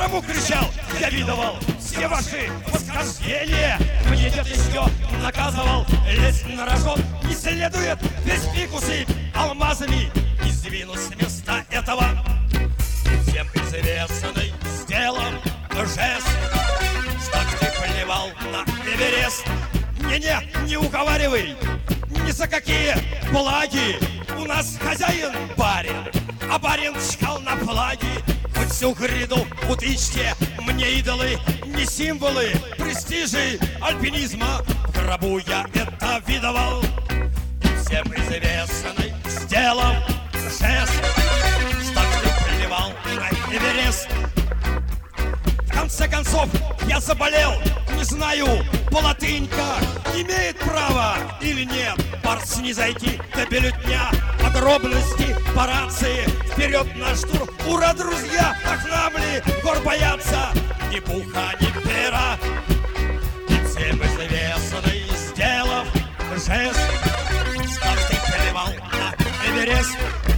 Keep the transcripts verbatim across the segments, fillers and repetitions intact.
кому кричал, я видывал все ваши восхождения. Мне дед еще наказывал лезть на рожон. Не следует весь пик усыпь алмазами и сдвинуть с места этого всем известный сделан жест, что ты плевал на Эверест. Не-не, не уговаривай, ни за какие благи. У нас хозяин барин, а барин чкал на флаги. Хоть всю гряду утычьте, мне идолы не символы престижи альпинизма. В гробу я это видывал. Всем известный сделал жест, что ты плевал на Эверест. В конце концов, я заболел, не знаю, по-латынька имеет право или нет Барс не зайти до бюллетня. Подробности по рации, вперед на штурм. Ура, друзья, так нам ли гор бояться? Ни пуха, ни пера. И всем известный, сделав жест, что ты плевал на Эверест.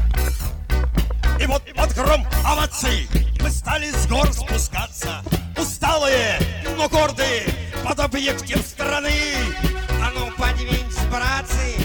И вот под гром оваций мы стали с гор спускаться, усталые, но гордые, под объектив страны. А ну подвиньтесь, братцы,